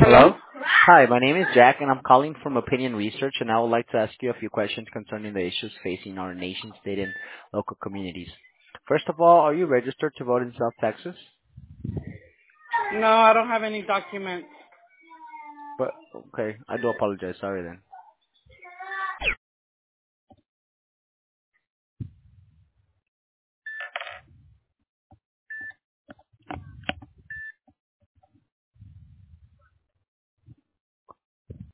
Hello? Hello? Hi, my name is Jack, and I'm calling from Opinion Research, and I would like to ask you a few questions concerning the issues facing our nation, state, and local communities. First of all, are you registered to vote in South Texas? No, I don't have any documents. But okay, I do apologize. Sorry then.